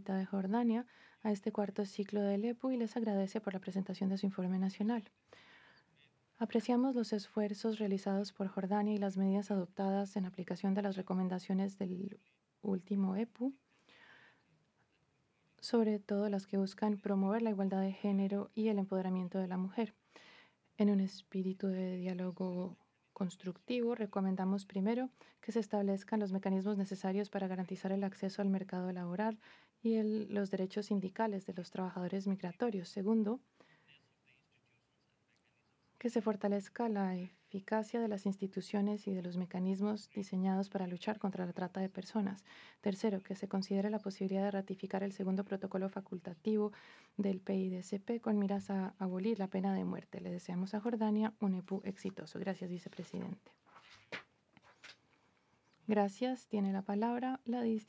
Israelita de Jordania a este cuarto ciclo del EPU y les agradece por la presentación de su informe nacional. Apreciamos los esfuerzos realizados por Jordania y las medidas adoptadas en aplicación de las recomendaciones del último EPU, sobre todo las que buscan promover la igualdad de género y el empoderamiento de la mujer. En un espíritu de diálogo constructivo, recomendamos primero que se establezcan los mecanismos necesarios para garantizar el acceso al mercado laboral y los derechos sindicales de los trabajadores migratorios. Segundo, que se fortalezca la eficacia de las instituciones y de los mecanismos diseñados para luchar contra la trata de personas. Tercero, que se considere la posibilidad de ratificar el segundo protocolo facultativo del PIDCP con miras a abolir la pena de muerte. Le deseamos a Jordania un EPU exitoso. Gracias, vicepresidente. Gracias. Tiene la palabra la